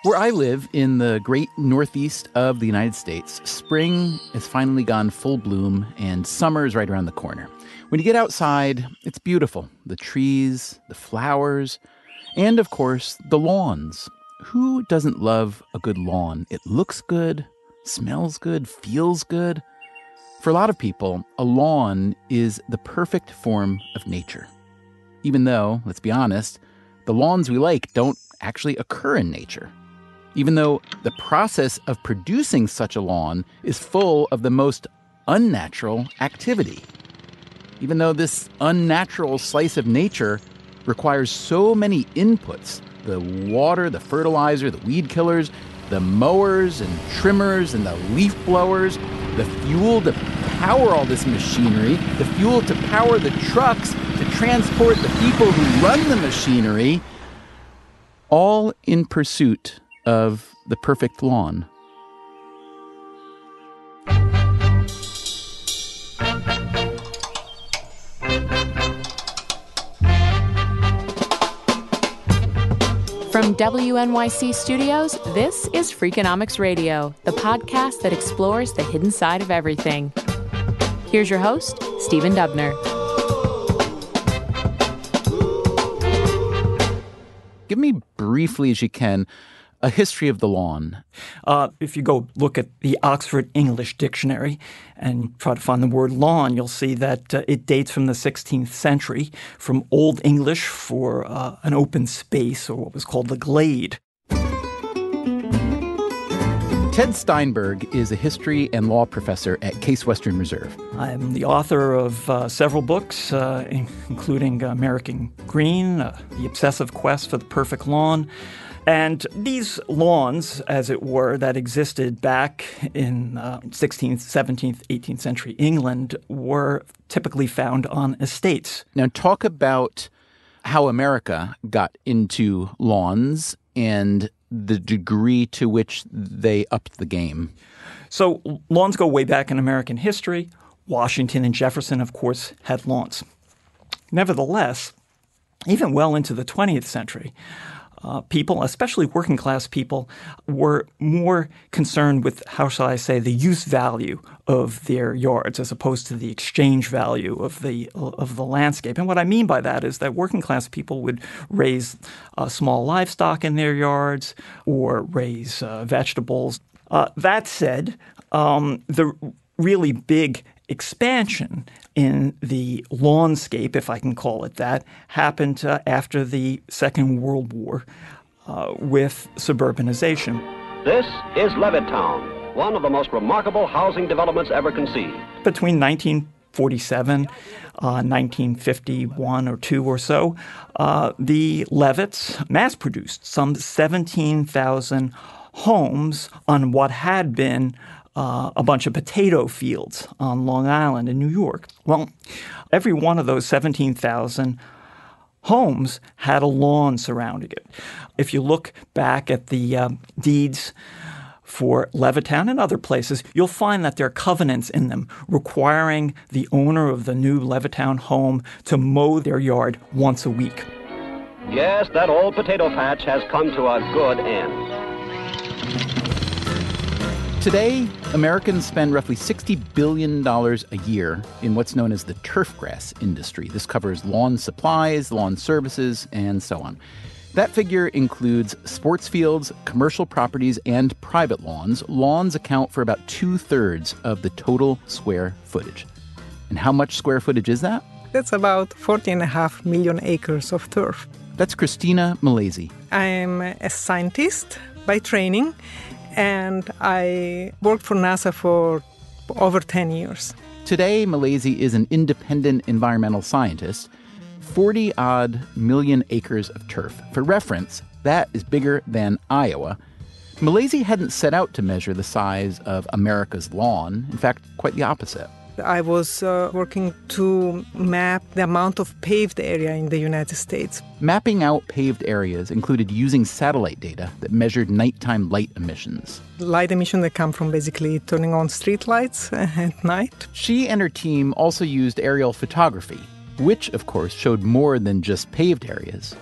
Where I live in the great northeast of the United States, spring has finally gone full bloom and summer is right around the corner. When you get outside, it's beautiful. The trees, the flowers, and of course, the lawns. Who doesn't love a good lawn? It looks good, smells good, feels good. For a lot of people, a lawn is the perfect form of nature. Even though, let's be honest, the lawns we like don't actually occur in nature. Even though the process of producing such a lawn is full of the most unnatural activity. Even though this unnatural slice of nature requires so many inputs, the water, the fertilizer, the weed killers, the mowers and trimmers and the leaf blowers, the fuel to power all this machinery, the fuel to power the trucks, to transport the people who run the machinery, all in pursuit of the perfect lawn. From WNYC Studios, this is Freakonomics Radio, the podcast that explores the hidden side of everything. Here's your host, Stephen Dubner. Give me briefly, as you can, a history of the lawn. If you go look at the Oxford English Dictionary and try to find the word lawn, you'll see that it dates from the 16th century, from Old English for an open space, or what was called the glade. Ted Steinberg is a history and law professor at Case Western Reserve. I'm the author of several books, including American Green, The Obsessive Quest for the Perfect Lawn. And these lawns, as it were, that existed back in 16th, 17th, 18th century England were typically found on estates. Now, talk about how America got into lawns and the degree to which they upped the game. So lawns go way back in American history. Washington and Jefferson, of course, had lawns. Nevertheless, even well into the 20th century, people, especially working class people, were more concerned with, how shall I say, the use value of their yards as opposed to the exchange value of the landscape. And what I mean by that is that working class people would raise small livestock in their yards or raise vegetables. That said, the really big expansion in the lawnscape, if I can call it that, happened after the Second World War with suburbanization. This is Levittown, one of the most remarkable housing developments ever conceived. Between 1947, 1951 or 2 or so, the Levitts mass-produced some 17,000 homes on what had been a bunch of potato fields on Long Island in New York. Well, every one of those 17,000 homes had a lawn surrounding it. If you look back at the deeds for Levittown and other places, you'll find that there are covenants in them requiring the owner of the new Levittown home to mow their yard once a week. Yes, that old potato patch has come to a good end. Today, Americans spend roughly $60 billion a year in what's known as the turfgrass industry. This covers lawn supplies, lawn services, and so on. That figure includes sports fields, commercial properties, and private lawns. Lawns account for about 2/3 of the total square footage. And how much square footage is that? That's about 14.5 million acres of turf. That's Christina Malaysia. I'm a scientist by training, and I worked for NASA for over 10 years. Today, Malaysia is an independent environmental scientist. 40-odd million acres of turf. For reference, that is bigger than Iowa. Malaysia hadn't set out to measure the size of America's lawn. In fact, quite the opposite. I was working to map the amount of paved area in the United States. Mapping out paved areas included using satellite data that measured nighttime light emissions. Light emission that come from basically turning on street lights at night. She and her team also used aerial photography, which, of course, showed more than just paved areas.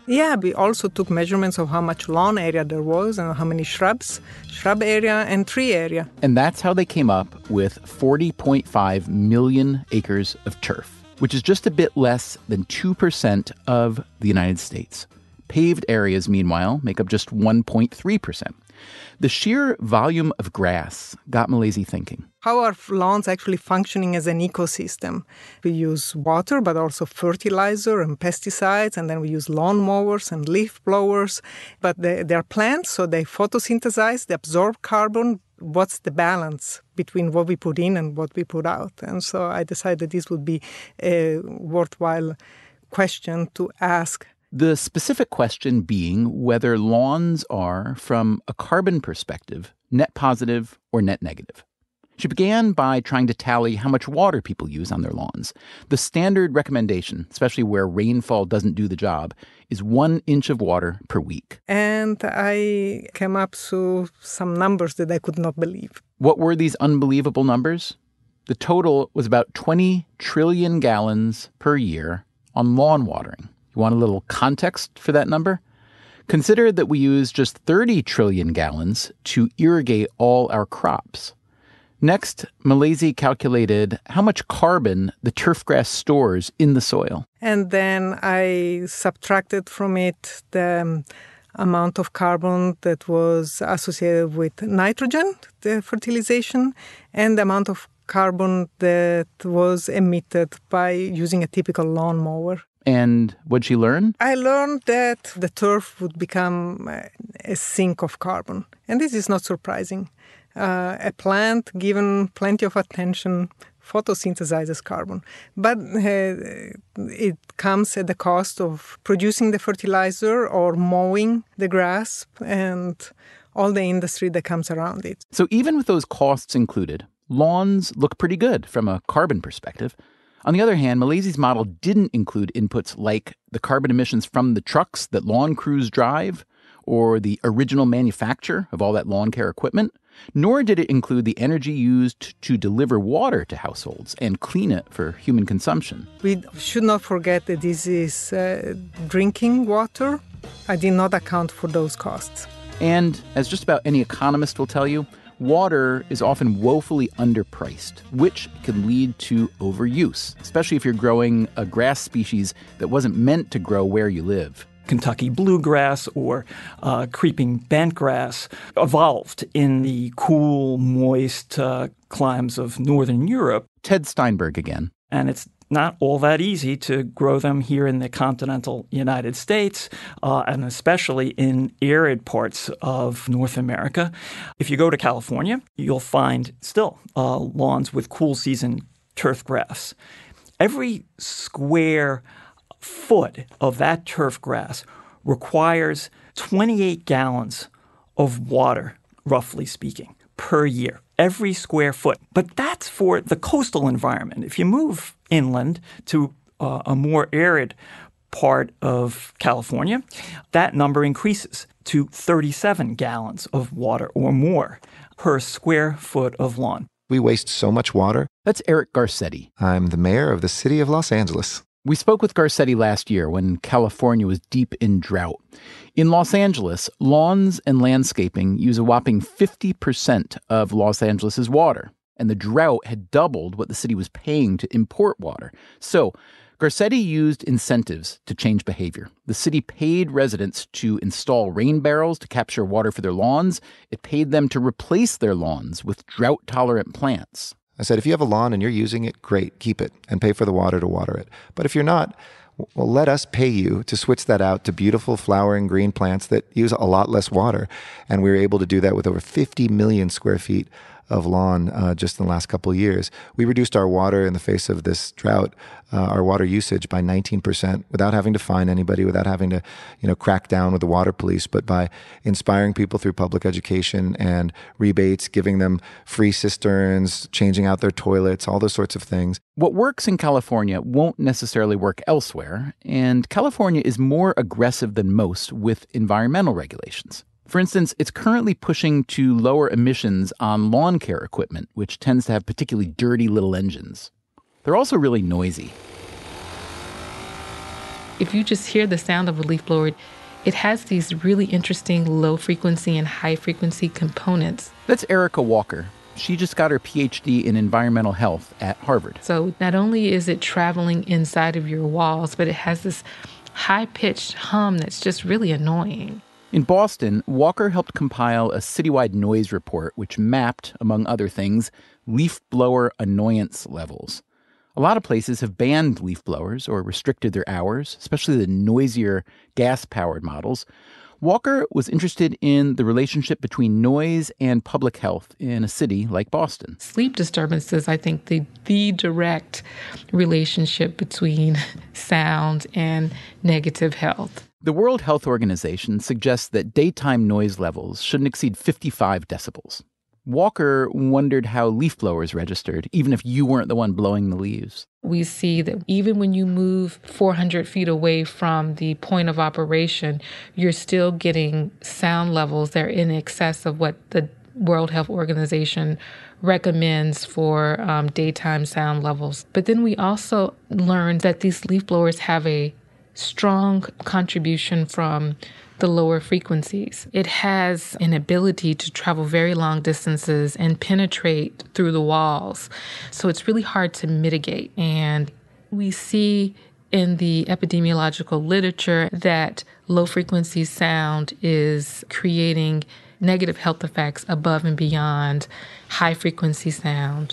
Yeah, we also took measurements of how much lawn area there was and how many shrub area and tree area. And that's how they came up with 40.5 million acres of turf, which is just a bit less than 2% of the United States. Paved areas, meanwhile, make up just 1.3%. The sheer volume of grass got Malaysia thinking. How are lawns actually functioning as an ecosystem? We use water, but also fertilizer and pesticides, and then we use lawn mowers and leaf blowers. But they're plants, so they photosynthesize, they absorb carbon. What's the balance between what we put in and what we put out? And so I decided this would be a worthwhile question to ask. The specific question being whether lawns are, from a carbon perspective, net positive or net negative. She began by trying to tally how much water people use on their lawns. The standard recommendation, especially where rainfall doesn't do the job, is 1 inch of water per week. And I came up to some numbers that I could not believe. What were these unbelievable numbers? The total was about 20 trillion gallons per year on lawn watering. You want a little context for that number? Consider that we use just 30 trillion gallons to irrigate all our crops. Next, Malaysia calculated how much carbon the turfgrass stores in the soil. And then I subtracted from it the amount of carbon that was associated with nitrogen, the fertilization, and the amount of carbon that was emitted by using a typical lawnmower. And what'd she learn? I learned that the turf would become a sink of carbon. And this is not surprising. A plant, given plenty of attention, photosynthesizes carbon. But it comes at the cost of producing the fertilizer or mowing the grass and all the industry that comes around it. So even with those costs included, lawns look pretty good from a carbon perspective. On the other hand, Malaysia's model didn't include inputs like the carbon emissions from the trucks that lawn crews drive or the original manufacture of all that lawn care equipment, nor did it include the energy used to deliver water to households and clean it for human consumption. We should not forget that this is drinking water. I did not account for those costs. And as just about any economist will tell you, water is often woefully underpriced, which can lead to overuse, especially if you're growing a grass species that wasn't meant to grow where you live. Kentucky bluegrass or creeping bentgrass evolved in the cool, moist climes of northern Europe. Ted Steinberg again. And it's not all that easy to grow them here in the continental United States, and especially in arid parts of North America. If you go to California, you'll find still lawns with cool season turf grass. Every square foot of that turf grass requires 28 gallons of water, roughly speaking, per year. Every square foot. But that's for the coastal environment. If you move inland to a more arid part of California, that number increases to 37 gallons of water or more per square foot of lawn. We waste so much water. That's Eric Garcetti. I'm the mayor of the city of Los Angeles. We spoke with Garcetti last year when California was deep in drought. In Los Angeles, lawns and landscaping use a whopping 50% of Los Angeles' water, and the drought had doubled what the city was paying to import water. So Garcetti used incentives to change behavior. The city paid residents to install rain barrels to capture water for their lawns. It paid them to replace their lawns with drought-tolerant plants. I said, if you have a lawn and you're using it, great, keep it and pay for the water to water it. But if you're not, well, let us pay you to switch that out to beautiful flowering green plants that use a lot less water. And we were able to do that with over 50 million square feet of lawn just in the last couple of years. We reduced our water in the face of this drought, our water usage by 19% without having to fine anybody, without having to, crack down with the water police, but by inspiring people through public education and rebates, giving them free cisterns, changing out their toilets, all those sorts of things. What works in California won't necessarily work elsewhere, and California is more aggressive than most with environmental regulations. For instance, it's currently pushing to lower emissions on lawn care equipment, which tends to have particularly dirty little engines. They're also really noisy. If you just hear the sound of a leaf blower, it has these really interesting low frequency and high frequency components. That's Erica Walker. She just got her PhD in environmental health at Harvard. So not only is it traveling inside of your walls, but it has this high-pitched hum that's just really annoying. In Boston, Walker helped compile a citywide noise report which mapped, among other things, leaf blower annoyance levels. A lot of places have banned leaf blowers or restricted their hours, especially the noisier gas-powered models. Walker was interested in the relationship between noise and public health in a city like Boston. Sleep disturbances, I think, the direct relationship between sound and negative health. The World Health Organization suggests that daytime noise levels shouldn't exceed 55 decibels. Walker wondered how leaf blowers registered, even if you weren't the one blowing the leaves. We see that even when you move 400 feet away from the point of operation, you're still getting sound levels that are in excess of what the World Health Organization recommends for daytime sound levels. But then we also learned that these leaf blowers have a strong contribution from the lower frequencies. It has an ability to travel very long distances and penetrate through the walls. So it's really hard to mitigate. And we see in the epidemiological literature that low frequency sound is creating negative health effects above and beyond high frequency sound.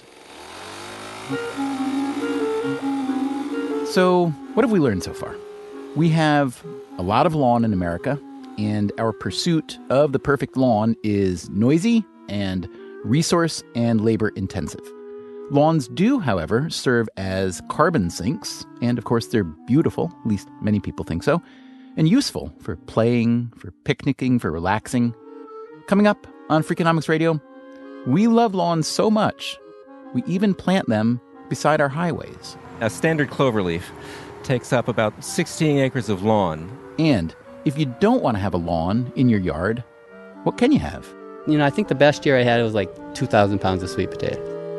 So, what have we learned so far? We have a lot of lawn in America, and our pursuit of the perfect lawn is noisy and resource and labor intensive. Lawns do, however, serve as carbon sinks, and of course they're beautiful, at least many people think so, and useful for playing, for picnicking, for relaxing. Coming up on Freakonomics Radio, we love lawns so much, we even plant them beside our highways. A standard cloverleaf takes up about 16 acres of lawn. And if you don't want to have a lawn in your yard, what can you have? You know, I think the best year I had was like 2,000 pounds of sweet potato.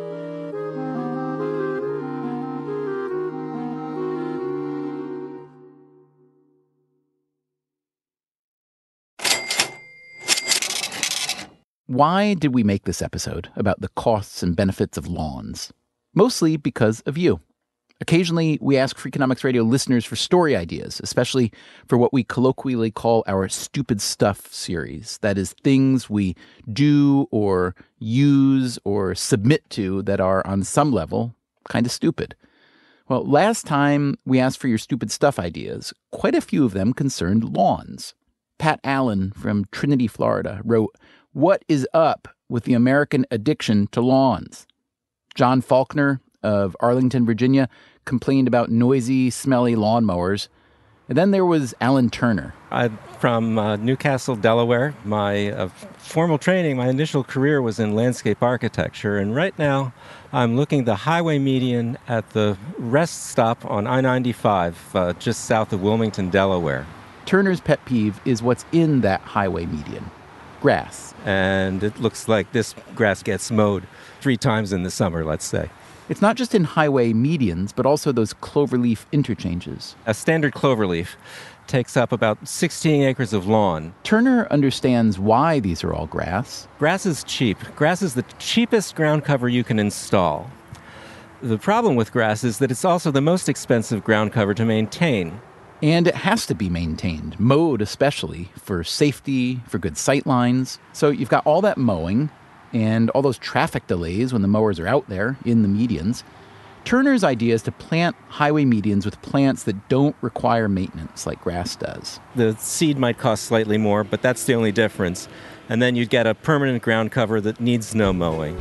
Why did we make this episode about the costs and benefits of lawns? Mostly because of you. Occasionally, we ask Freakonomics Radio listeners for story ideas, especially for what we colloquially call our Stupid Stuff series. That is, things we do or use or submit to that are, on some level, kind of stupid. Well, last time we asked for your stupid stuff ideas, quite a few of them concerned lawns. Pat Allen from Trinity, Florida, wrote, "What is up with the American addiction to lawns?" John Faulkner of Arlington, Virginia, complained about noisy, smelly lawnmowers. And then there was Alan Turner. I'm from Newcastle, Delaware. My formal training, my initial career was in landscape architecture. And right now, I'm looking the highway median at the rest stop on I-95, just south of Wilmington, Delaware. Turner's pet peeve is what's in that highway median. Grass. And it looks like this grass gets mowed 3 times in the summer, let's say. It's not just in highway medians, but also those cloverleaf interchanges. A standard cloverleaf takes up about 16 acres of lawn. Turner understands why these are all grass. Grass is cheap. Grass is the cheapest ground cover you can install. The problem with grass is that it's also the most expensive ground cover to maintain. And it has to be maintained, mowed especially, for safety, for good sight lines. So you've got all that mowing and all those traffic delays when the mowers are out there in the medians. Turner's idea is to plant highway medians with plants that don't require maintenance like grass does. The seed might cost slightly more, but that's the only difference. And then you'd get a permanent ground cover that needs no mowing.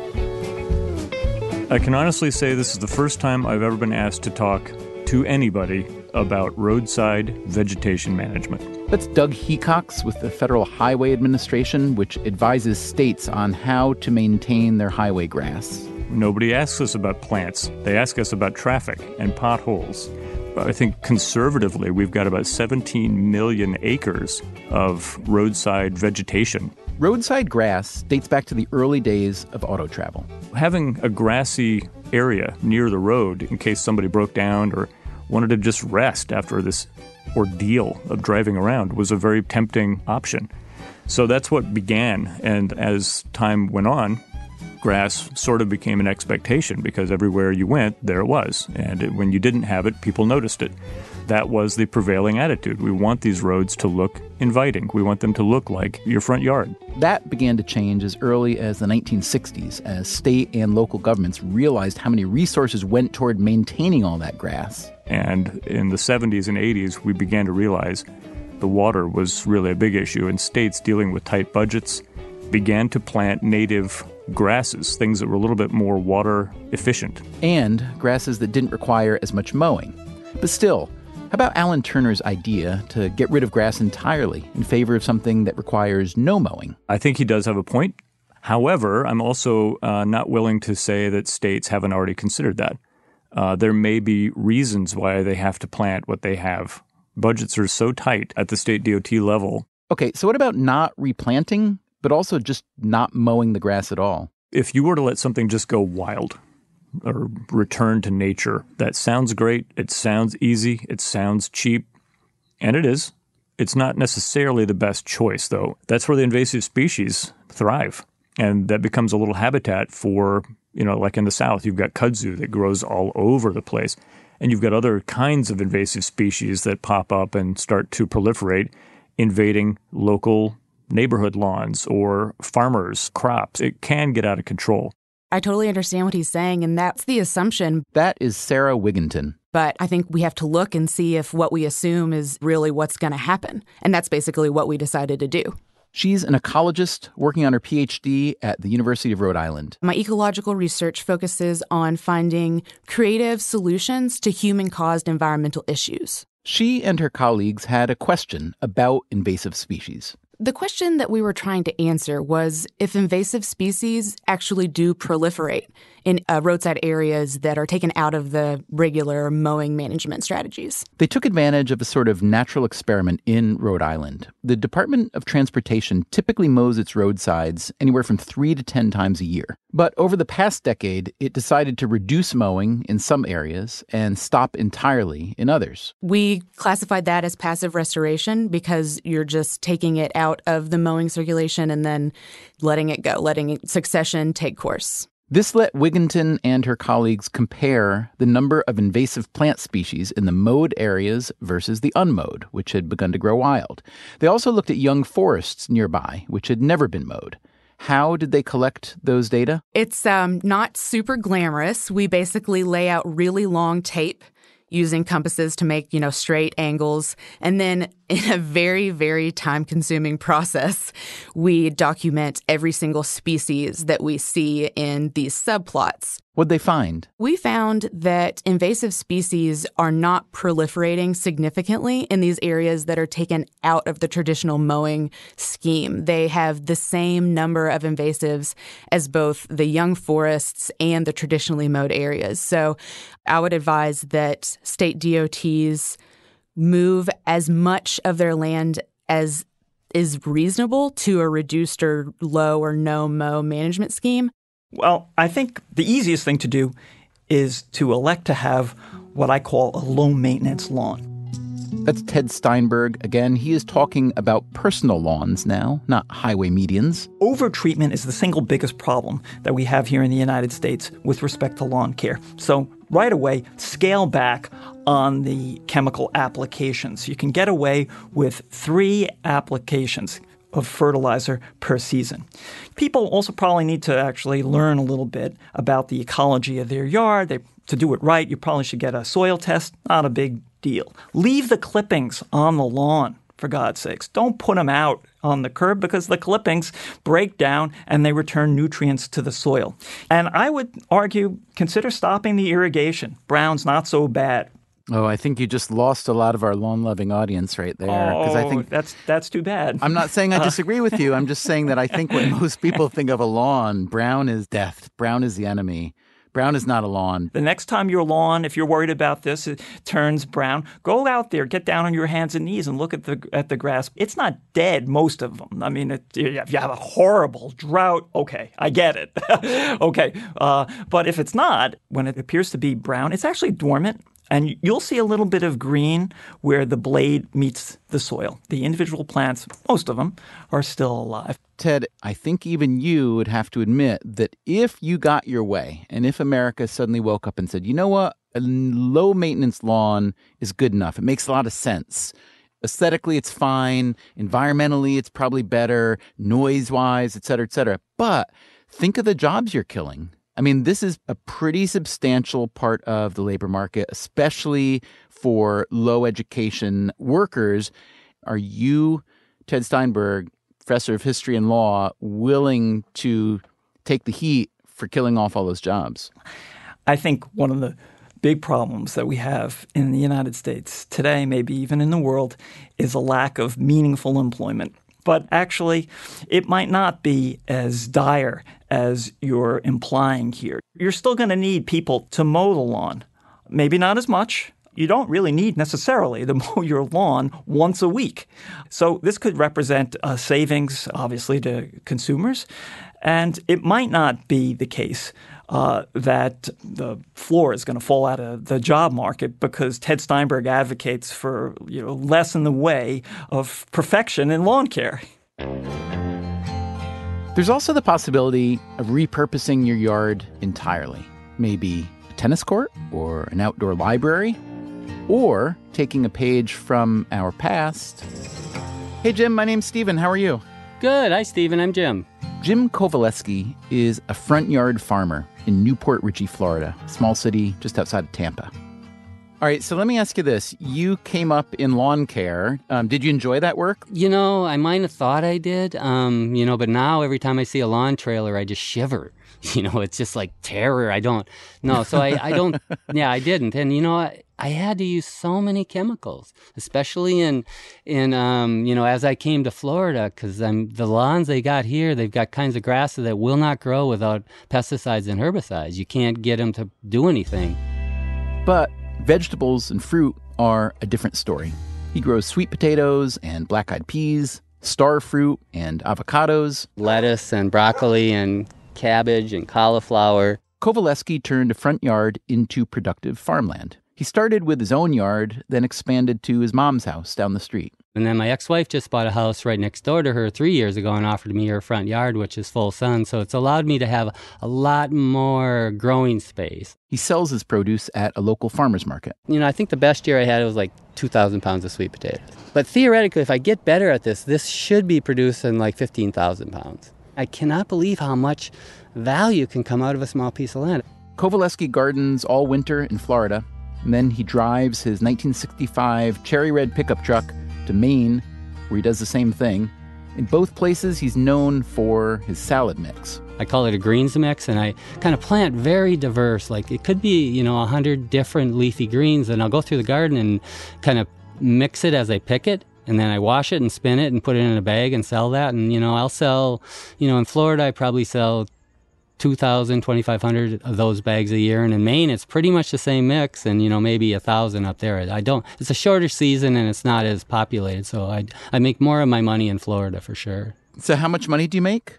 I can honestly say this is the first time I've ever been asked to talk to anybody about roadside vegetation management. That's Doug Hecox with the Federal Highway Administration, which advises states on how to maintain their highway grass. Nobody asks us about plants. They ask us about traffic and potholes. I think conservatively, we've got about 17 million acres of roadside vegetation. Roadside grass dates back to the early days of auto travel. Having a grassy area near the road in case somebody broke down or wanted to just rest after this ordeal of driving around, was a very tempting option. So that's what began. And as time went on, grass sort of became an expectation because everywhere you went, there it was. And when you didn't have it, people noticed it. That was the prevailing attitude. We want these roads to look inviting. We want them to look like your front yard. That began to change as early as the 1960s, as state and local governments realized how many resources went toward maintaining all that grass. And in the 70s and 80s, we began to realize the water was really a big issue, and states dealing with tight budgets began to plant native grasses, things that were a little bit more water efficient. And grasses that didn't require as much mowing. But still, how about Alan Turner's idea to get rid of grass entirely in favor of something that requires no mowing? I think he does have a point. However, I'm also not willing to say that states haven't already considered that. There may be reasons why they have to plant what they have. Budgets are so tight at the state DOT level. Okay, so what about not replanting, but also just not mowing the grass at all? If you were to let something just go wild or return to nature, that sounds great. It sounds easy. It sounds cheap. And it is. It's not necessarily the best choice, though. That's where the invasive species thrive. And that becomes a little habitat for, like in the South, you've got kudzu that grows all over the place. And you've got other kinds of invasive species that pop up and start to proliferate, invading local neighborhood lawns or farmers' crops. It can get out of control. I totally understand what he's saying, and that's the assumption. That is Sarah Wigginton. But I think we have to look and see if what we assume is really what's going to happen. And that's basically what we decided to do. She's an ecologist working on her PhD at the University of Rhode Island. My ecological research focuses on finding creative solutions to human-caused environmental issues. She and her colleagues had a question about invasive species. The question that we were trying to answer was if invasive species actually do proliferate in roadside areas that are taken out of the regular mowing management strategies. They took advantage of a sort of natural experiment in Rhode Island. The Department of Transportation typically mows its roadsides anywhere from 3 to 10 times a year. But over the past decade, it decided to reduce mowing in some areas and stop entirely in others. We classified that as passive restoration because you're just taking it out of the mowing circulation and then letting it go, letting succession take course. This let Wigginton and her colleagues compare the number of invasive plant species in the mowed areas versus the unmowed, which had begun to grow wild. They also looked at young forests nearby, which had never been mowed. How did they collect those data? It's not super glamorous. We basically lay out really long tape using compasses to make, straight angles. And then in a very, very time-consuming process, we document every single species that we see in these subplots. What'd they find? We found that invasive species are not proliferating significantly in these areas that are taken out of the traditional mowing scheme. They have the same number of invasives as both the young forests and the traditionally mowed areas. So I would advise that state DOTs move as much of their land as is reasonable to a reduced or low or no mow management scheme. Well, I think the easiest thing to do is to elect to have what I call a low-maintenance lawn. That's Ted Steinberg. Again, he is talking about personal lawns now, not highway medians. Overtreatment is the single biggest problem that we have here in the United States with respect to lawn care. So right away, scale back on the chemical applications. You can get away with 3 applications of fertilizer per season. People also probably need to actually learn a little bit about the ecology of their yard. To do it right, you probably should get a soil test. Not a big deal. Leave the clippings on the lawn, for God's sakes. Don't put them out on the curb because the clippings break down and they return nutrients to the soil. And I would argue, consider stopping the irrigation. Brown's not so bad. Oh, I think you just lost a lot of our lawn-loving audience right there. I think that's too bad. I'm not saying I disagree with you. I'm just saying that I think when most people think of a lawn, brown is death. Brown is the enemy. Brown is not a lawn. The next time your lawn, if you're worried about this, it turns brown, go out there, get down on your hands and knees and look at the grass. It's not dead, most of them. I mean, if you have a horrible drought, okay, I get it. Okay. But if it's not, when it appears to be brown, it's actually dormant. And you'll see a little bit of green where the blade meets the soil. The individual plants, most of them, are still alive. Ted, I think even you would have to admit that if you got your way and if America suddenly woke up and said, you know what, a low-maintenance lawn is good enough. It makes a lot of sense. Aesthetically, it's fine. Environmentally, it's probably better. Noise-wise, et cetera, but think of the jobs you're killing. I mean, this is a pretty substantial part of the labor market, especially for low education workers. Are you, Ted Steinberg, professor of history and law, willing to take the heat for killing off all those jobs? I think one of the big problems that we have in the United States today, maybe even in the world, is a lack of meaningful employment. But actually, it might not be as dire as you're implying here. You're still going to need people to mow the lawn. Maybe not as much. You don't really need necessarily to mow your lawn once a week. So this could represent a savings, obviously, to consumers. And it might not be the case that the floor is going to fall out of the job market because Ted Steinberg advocates for less in the way of perfection in lawn care. There's also the possibility of repurposing your yard entirely. Maybe a tennis court or an outdoor library, or taking a page from our past. Hey, Jim, my name's Steven. How are you? Good. Hi, Steven. I'm Jim. Jim Kowaleski is a front yard farmer in Newport Richey, Florida, a small city just outside of Tampa. All right, so let me ask you this. You came up in lawn care. Did you enjoy that work? I might have thought I did, but now every time I see a lawn trailer, I just shiver. It's just like terror. I don't didn't. And, I had to use so many chemicals, especially as I came to Florida, because the lawns they got here, they've got kinds of grasses that will not grow without pesticides and herbicides. You can't get them to do anything. But vegetables and fruit are a different story. He grows sweet potatoes and black-eyed peas, star fruit and avocados, lettuce and broccoli and cabbage and cauliflower. Kowaleski turned a front yard into productive farmland. He started with his own yard, then expanded to his mom's house down the street. And then my ex-wife just bought a house right next door to her 3 years ago and offered me her front yard, which is full sun. So it's allowed me to have a lot more growing space. He sells his produce at a local farmer's market. I think the best year I had, it was like 2,000 pounds of sweet potatoes. But theoretically, if I get better at this should be producing like 15,000 pounds. I cannot believe how much value can come out of a small piece of land. Kowaleski gardens all winter in Florida. And then he drives his 1965 cherry red pickup truck to Maine, where he does the same thing. In both places, he's known for his salad mix. I call it a greens mix, and I kind of plant very diverse. Like it could be, 100 different leafy greens, and I'll go through the garden and kind of mix it as I pick it. And then I wash it and spin it and put it in a bag and sell that. And, I'll sell, in Florida, I probably sell 2,000, 2,500 of those bags a year. And in Maine, it's pretty much the same mix and, maybe 1,000 up there. It's a shorter season and it's not as populated. So I make more of my money in Florida for sure. So how much money do you make?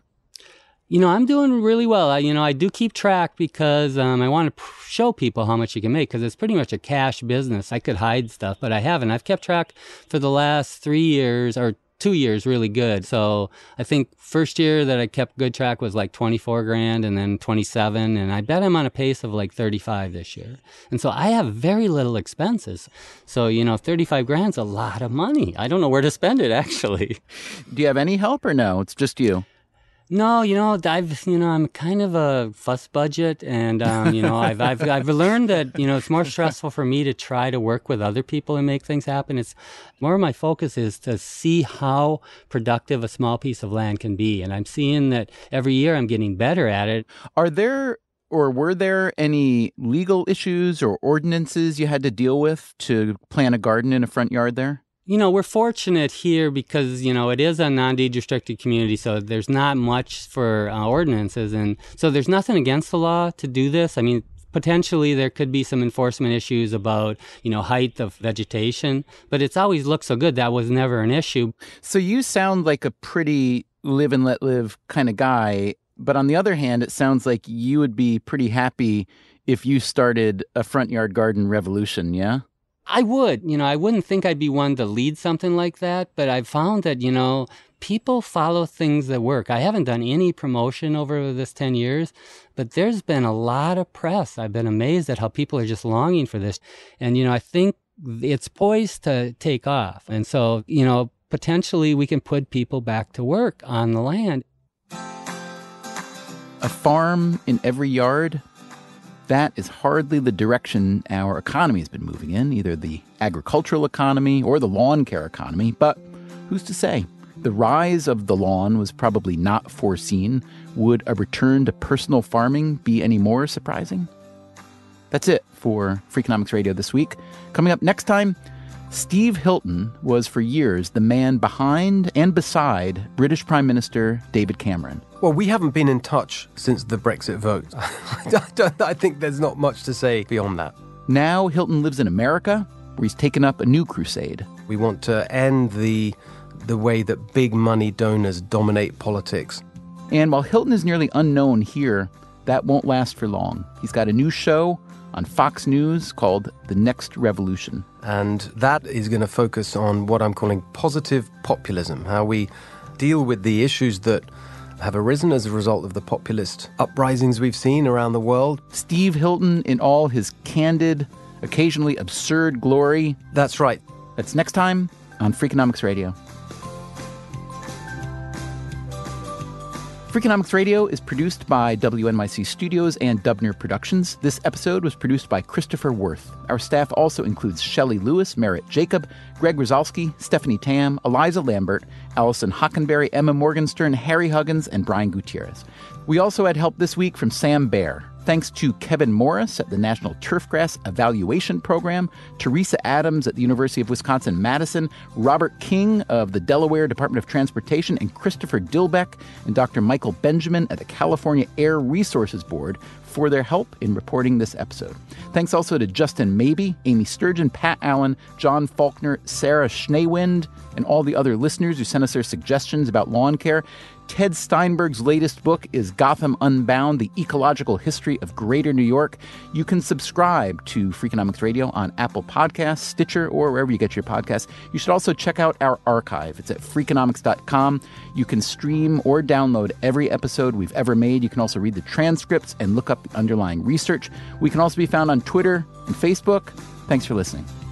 I'm doing really well. I do keep track because I want to show people how much you can make because it's pretty much a cash business. I could hide stuff, but I haven't. I've kept track for the last 3 years or 2 years really good. So I think first year that I kept good track was like 24 grand and then 27. And I bet I'm on a pace of like 35 this year. And so I have very little expenses. So, 35 grand's a lot of money. I don't know where to spend it actually. Do you have any help or no? It's just you? No, I'm kind of a fuss budget, and I've learned that it's more stressful for me to try to work with other people and make things happen. It's more of my focus is to see how productive a small piece of land can be, and I'm seeing that every year I'm getting better at it. Are there or were there any legal issues or ordinances you had to deal with to plant a garden in a front yard there? We're fortunate here because, it is a non-deed restricted community, so there's not much for ordinances. And so there's nothing against the law to do this. I mean, potentially there could be some enforcement issues about, height of vegetation, but it's always looked so good. That was never an issue. So you sound like a pretty live and let live kind of guy. But on the other hand, it sounds like you would be pretty happy if you started a front yard garden revolution, yeah? I would. I wouldn't think I'd be one to lead something like that, but I've found that, people follow things that work. I haven't done any promotion over this 10 years, but there's been a lot of press. I've been amazed at how people are just longing for this. And, I think it's poised to take off. And so, potentially we can put people back to work on the land. A farm in every yard? That is hardly the direction our economy has been moving in, either the agricultural economy or the lawn care economy. But who's to say? The rise of the lawn was probably not foreseen. Would a return to personal farming be any more surprising? That's it for Freakonomics Radio this week. Coming up next time, Steve Hilton was for years the man behind and beside British Prime Minister David Cameron. Well, we haven't been in touch since the Brexit vote. I think there's not much to say beyond that. Now Hilton lives in America, where he's taken up a new crusade. We want to end the way that big money donors dominate politics. And while Hilton is nearly unknown here, that won't last for long. He's got a new show on Fox News called The Next Revolution. And that is going to focus on what I'm calling positive populism, how we deal with the issues that have arisen as a result of the populist uprisings we've seen around the world. Steve Hilton in all his candid, occasionally absurd glory. That's right. That's next time on Freakonomics Radio. Freakonomics Radio is produced by WNYC Studios and Dubner Productions. This episode was produced by Christopher Worth. Our staff also includes Shelley Lewis, Merritt Jacob, Greg Rozalski, Stephanie Tam, Eliza Lambert, Allison Hockenberry, Emma Morgenstern, Harry Huggins, and Brian Gutierrez. We also had help this week from Sam Baer. Thanks to Kevin Morris at the National Turfgrass Evaluation Program, Teresa Adams at the University of Wisconsin-Madison, Robert King of the Delaware Department of Transportation, and Christopher Dilbeck and Dr. Michael Benjamin at the California Air Resources Board for their help in reporting this episode. Thanks also to Justin Mabey, Amy Sturgeon, Pat Allen, John Faulkner, Sarah Schneewind, and all the other listeners who sent us their suggestions about lawn care. Ted Steinberg's latest book is Gotham Unbound, The Ecological History of Greater New York. You can subscribe to Freakonomics Radio on Apple Podcasts, Stitcher, or wherever you get your podcasts. You should also check out our archive. It's at Freakonomics.com. You can stream or download every episode we've ever made. You can also read the transcripts and look up the underlying research. We can also be found on Twitter and Facebook. Thanks for listening.